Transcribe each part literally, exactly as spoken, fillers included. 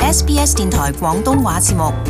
S B S 電台廣東話節目。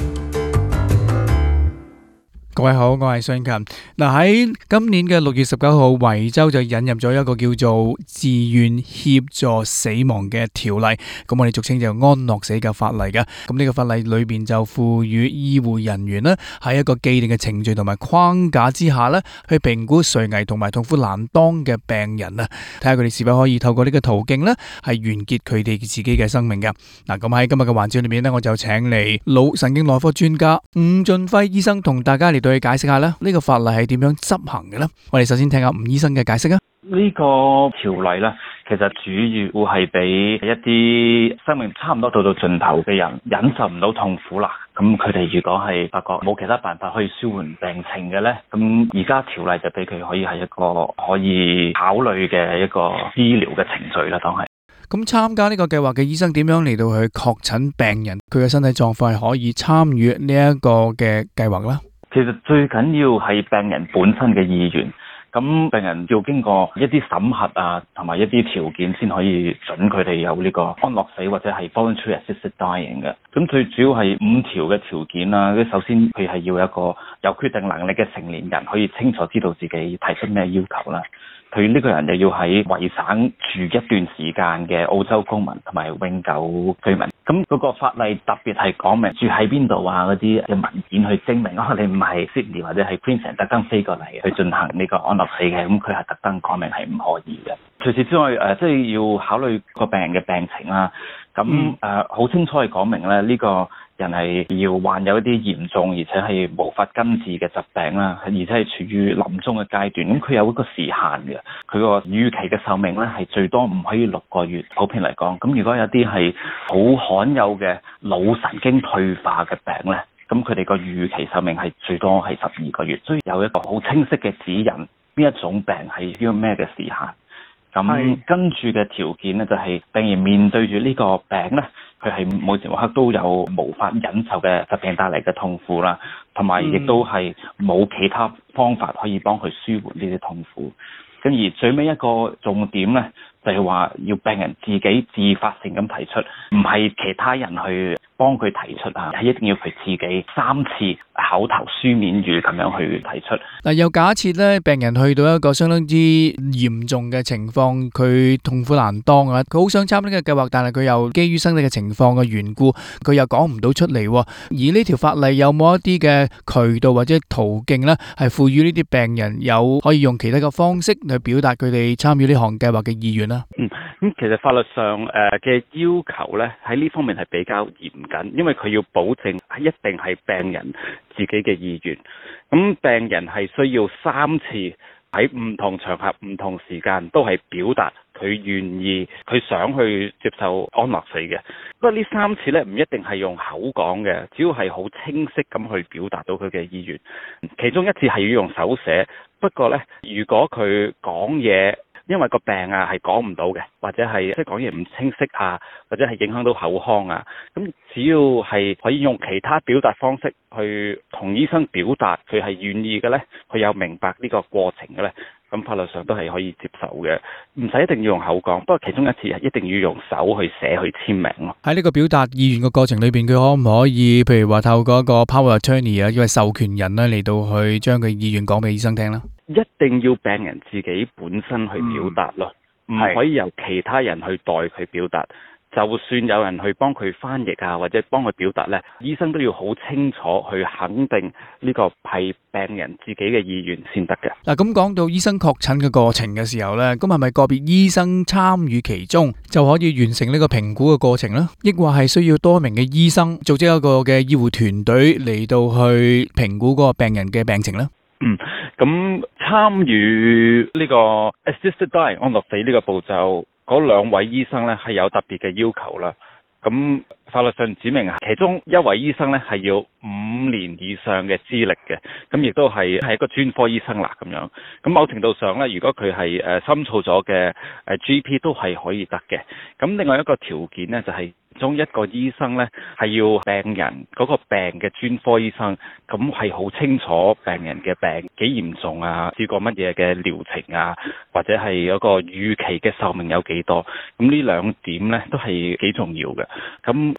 各位好，我係信勤。嗱，喺今年嘅六月十九號，維州就引入咗一個叫做自願協助死亡嘅條例，咁我哋俗稱就安樂死嘅法例嘅。咁呢個法例裏邊就賦予醫護人員咧喺一個既定嘅程序同埋框架之下咧，去評估垂危同埋痛苦難當嘅病人啊，睇下佢哋是否可以透過呢個途徑咧係完結佢哋自己嘅生命嘅。嗱，咁喺今日嘅環節裏面咧，我就請嚟腦神經內科專家吳俊輝醫生同大家嚟到去解釋下咧，呢個法例係點樣執行嘅咧？我哋首先聽下吳醫生嘅解釋啊。 呢個條例咧，其實主要係俾一啲生命差唔多到到盡頭嘅人忍受唔到痛苦啦。咁佢哋如果係發覺冇其他辦法可以舒緩病情嘅咧，咁而家條例就俾佢可以係一個可以考慮嘅一個醫療嘅程序啦，當係。 咁參加呢個計劃嘅醫生點樣嚟到去確診病人佢嘅身體狀況係可以參與呢一個嘅計劃啦？ 其實最緊要係病人本身嘅意願，咁病人要經過一啲審核啊，同埋一啲條件先可以準佢哋有呢個安樂死或者係 voluntary assisted dying 嘅。咁最主要係五條嘅條件啦。首先佢係要一個有決定能力嘅成年人，可以清楚知道自己提出咩要求啦。佢呢個人又要喺維省住一段時間嘅澳洲公民同埋永久居民。咁嗰個法例特別係講明住喺邊度啊，嗰啲嘅文件去證明啊，你唔係 Sydney 或者係 Queensland 特登飛過嚟去進行呢個安樂死嘅，咁佢係特登講明係唔可以嘅。除此之外，誒即係要考慮個病人嘅病情啦。咁誒好清楚係講明咧，呢個人係要患有一啲嚴重而且係無法根治嘅疾病啦，而且係處於臨終嘅階段。咁佢有一個時限嘅，佢個預期嘅壽命咧係最多唔可以六個月。普遍嚟講，咁如果有啲係好罕有嘅腦神經退化嘅病咧，咁佢哋個預期壽命係最多係十二個月。所以有一個好清晰嘅指引，邊一種病係要咩嘅時限。咁跟住嘅條件咧，就係病人面對住呢個病咧，佢係每時每刻都有無法忍受嘅疾病帶嚟嘅痛苦啦，同埋亦都係冇其他方法可以幫佢舒緩呢啲痛苦。跟而最尾一個重點咧，就係話要病人自己自發性咁提出，唔係其他人去幫佢提出啊，係一定要佢自己三次口頭書面語咁樣去提出。 嗱，又假設咧，病人去到一個相當之嚴重嘅情況，佢痛苦難當啊，佢好想參加呢個計劃，但係佢又基於身體嘅情況嘅緣故，佢又講唔到出嚟。而呢條法例有冇一啲嘅渠道或者途徑咧，係賦予呢啲病人有可以用其他嘅方式去表達佢哋參與呢項計劃嘅意願啦？ 嗯，咁其實法律上誒嘅要求咧，喺呢方面係比較嚴謹，因為佢要保證係一定係病人自己嘅意願。咁病人係需要三次喺唔同場合、唔同時間都係表達佢願意、佢想去接受安樂死嘅。不過呢三次咧唔一定係用口講嘅，只要係好清晰咁去表達到佢嘅意願。其中一次係要用手寫，不過咧如果佢講嘢，因為個病啊係講唔到嘅，或者係即係講嘢唔清晰啊，或者係影響到口腔啊，咁只要係可以用其他表達方式去同醫生表達佢係願意嘅咧，佢有明白呢個過程嘅咧，咁法律上都係可以接受嘅，唔使一定要用口講，不過其中一次係一定要用手去寫去簽名咯。 喺呢個表達意願嘅過程裏邊，佢可唔可以譬如話透過一個 power attorney 啊，因為授權人咧嚟到去將佢意願講俾醫生聽啦？ 一定要病人自己本身去表達咯，唔、嗯、可以由其他人去代佢表達。就算有人去幫佢翻譯啊，或者幫佢表達咧，醫生都要好清楚去肯定呢個係病人自己嘅意願先得嘅。 嗱，咁講到醫生確診嘅過程嘅時候咧，咁係咪個別醫生參與其中就可以完成呢個評估嘅過程咧？抑或係需要多名嘅醫生組織一個嘅醫護團隊嚟到去評估嗰個病人嘅病情咧？ 嗯，咁參與呢個 assisted dying 安樂死呢個步驟，嗰兩位醫生咧係有特別嘅要求啦。咁法律上指明，其中一位醫生咧係要五年以上嘅資歷嘅，咁亦都係係一個專科醫生啦咁樣。咁某程度上咧，如果佢係誒深造咗嘅誒 G P 都係可以得嘅。咁另外一個條件咧就係、是。其中一個醫生咧係要病人嗰個病嘅專科醫生，咁係好清楚病人嘅病幾嚴重啊，試過乜嘢嘅療程啊，或者係嗰個預期嘅壽命有幾多，咁呢兩點咧都係幾重要嘅。咁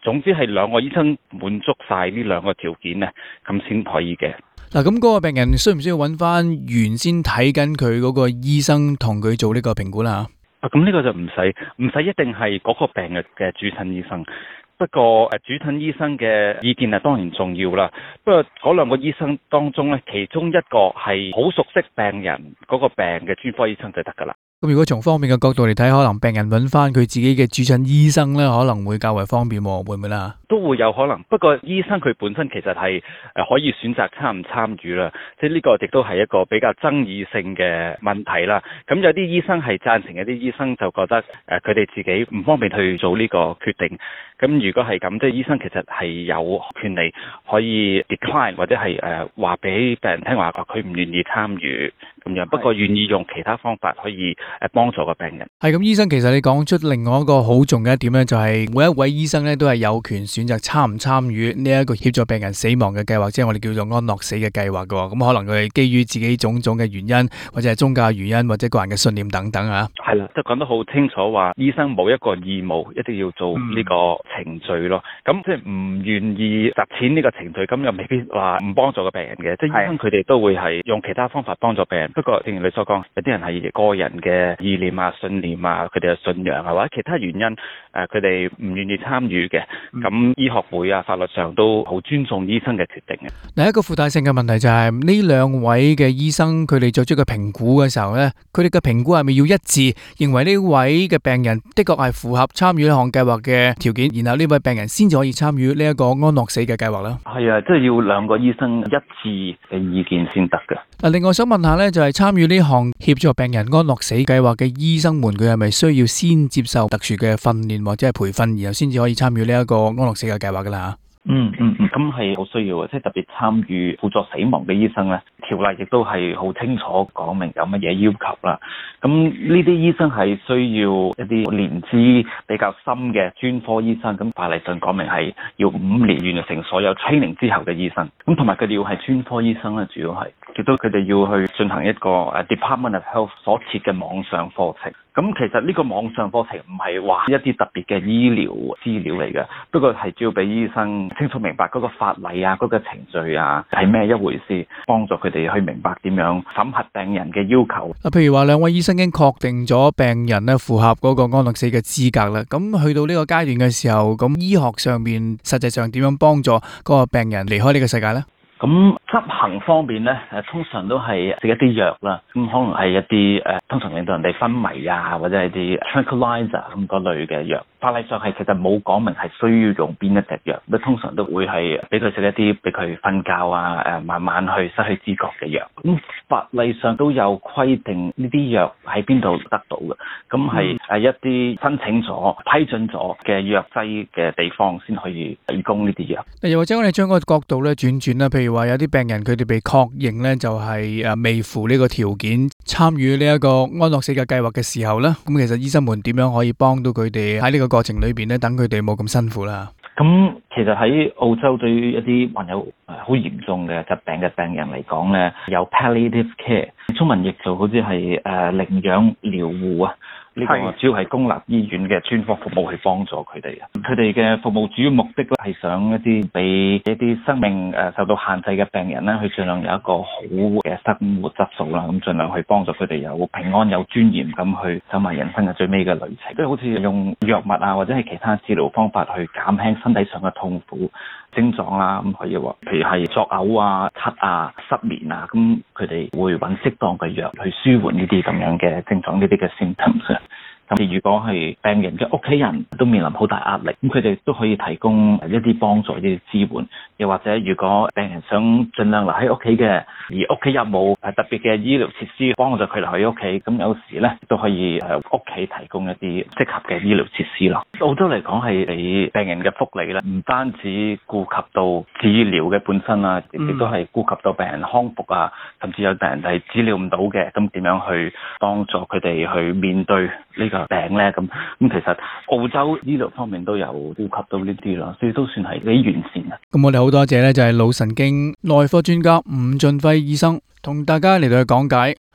總之係兩個醫生滿足晒呢兩個條件咧，咁先可以嘅。 嗱，咁嗰個病人需唔需要揾翻原先睇緊佢嗰個醫生同佢做呢個評估啦？ 啊，咁呢個就唔使，唔使一定係嗰個病嘅嘅主診醫生。不過誒，主診醫生嘅意見係當然重要啦。不過嗰兩個醫生當中咧，其中一個係好熟悉病人嗰個病嘅專科醫生就得㗎啦。 咁如果從方面嘅角度嚟睇，可能病人揾翻佢自己嘅主診醫生咧，可能會較為方便，會唔會啦？ 都會有可能，不過醫生佢本身其實係誒可以選擇參唔參與啦，即係呢個亦都係一個比較爭議性嘅問題啦。咁有啲醫生係贊成，有啲醫生就覺得誒佢哋自己唔方便去做呢個決定。咁如果係咁，即係醫生其實係有權利可以 decline 或者係誒話俾病人聽話，佢唔願意參與咁樣，不過願意用其他方法可以誒幫助個病人。 係咁，醫生其實你講出另外一個好重嘅一點咧，就係每一位醫生咧都係有權選擇參唔參與呢一個協助病人死亡嘅計劃，即係我哋叫做安樂死嘅計劃嘅。咁可能佢係基於自己種種嘅原因，或者係宗教原因，或者個人嘅信念等等啊。 係啦，即係講得好清楚話，醫生冇一個義務一定要做呢個程序咯。咁、嗯、即係唔願意實踐呢個程序，咁又未必話唔幫助個病人嘅。即係醫生佢哋都會係用其他方法幫助病人。不過正如你所講，有啲人係個人嘅意念啊、信念啊、佢哋嘅信仰啊，或者其他原因誒，佢哋唔願意參與嘅。咁、嗯、醫學會啊、法律上都好尊重醫生嘅決定嘅。 另一個附帶性嘅問題就係呢兩位嘅醫生，佢哋作出嘅評估嘅時候咧，佢哋嘅評估係咪要一致，認為呢位嘅病人的確係符合參與呢項計劃嘅條件，然後呢位病人先至可以參與呢一個安樂死嘅計劃咧？係啊，即係要兩個醫生一致嘅意見先得嘅。 嗱，另外想問下咧，就係參與呢項協助病人安樂死計劃嘅醫生們，佢係咪需要先接受特殊嘅訓練或者係培訓，然後先至可以參與呢一個安樂死嘅計劃噶啦？ 嗯嗯嗯，咁係好需要嘅，即係特別參與輔助死亡嘅醫生咧，條例亦都係好清楚講明有乜嘢要求啦。咁呢啲醫生係需要一啲年資比較深嘅專科醫生，咁法例上講明係要五年完成所有 training 之後嘅醫生，咁同埋佢哋要係專科醫生咧，主要係亦都佢哋要去進行一個誒 Department of Health 所設嘅網上課程。咁其實呢個網上課程唔係話一啲特別嘅醫療資料嚟嘅，不過係主要俾醫生清楚明白嗰個法例啊、嗰個程序啊係咩一回事，幫助佢哋去明白點樣審核病人嘅要求。 啊，譬如話兩位醫生已經確定咗病人咧符合嗰個安樂死嘅資格啦，咁去到呢個階段嘅時候，咁醫學上面實際上點樣幫助嗰個病人離開呢個世界呢？ 咁執行方面咧，誒通常都係食一啲藥啦，咁可能係一啲誒，通常令到人哋昏迷啊，或者係啲 tranquilizer 咁嗰類嘅藥。法例上係其實冇講明係需要用邊一隻藥，咁通常都會係俾佢食一啲俾佢瞓覺啊，誒慢慢去失去知覺嘅藥。咁法例上都有規定呢啲藥喺邊度得到嘅，咁係誒一啲申請咗、批准咗嘅藥劑嘅地方先可以提供呢啲藥。 又或者我哋將個角度咧轉轉啦，譬如話有啲病人佢哋被確認咧就係誒未符呢個條件參與呢一個安樂死嘅計劃嘅時候咧，咁其實醫生們點樣可以幫到佢哋喺呢個過程裏邊咧，等佢哋冇咁辛苦啦？ 咁其實喺澳洲對於一啲患有誒好嚴重嘅疾病嘅病人嚟講咧，有 palliative care， 中文譯做好似係誒寧養療護啊。呢個主要係公立醫院嘅專科服務去幫助佢哋嘅，佢哋嘅服務主要目的咧係想一啲俾一啲生命誒受到限制嘅病人咧，去盡量有一個好嘅生活質素啦，咁盡量去幫助佢哋有平安有尊嚴咁去走埋人生嘅最尾嘅旅程，即係好似用藥物啊或者係其他治療方法去減輕身體上嘅痛苦症狀啦，咁可以話，譬如係作嘔啊、咳啊、失眠啊，咁佢哋會揾適當嘅藥去舒緩呢啲咁樣嘅症狀，呢啲嘅 symptoms。咁如果係病人嘅屋企人都面臨好大壓力，咁佢哋都可以提供一啲幫助、一啲支援。又或者如果病人想盡量留喺屋企嘅，而屋企有冇特別嘅醫療設施幫助佢留喺屋企，咁有時咧都可以誒屋企提供一啲適合嘅醫療設施咯。澳洲嚟講係俾病人嘅福利咧，唔單止顧及到治療嘅本身啊，亦都係顧及到病人康復啊，甚至有病人係治療唔到嘅，咁點樣去幫助佢哋去面對呢個病咧？咁咁其實澳洲醫療方面都有顧及到呢啲咯，所以都算係幾完善啊。 咁我哋好多謝咧，就係腦神經內科專家伍俊輝醫生同大家嚟到去講解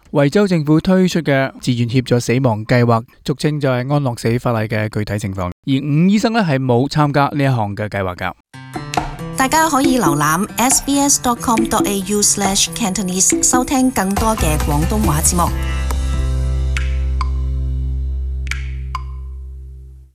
維州政府推出嘅自願協助死亡計劃，俗稱就係安樂死法例嘅具體情況。而伍醫生咧係冇參加呢一項嘅計劃噶。 大家可以瀏覽 s b s dot com dot a u slash cantonese 收聽更多嘅廣東話節目。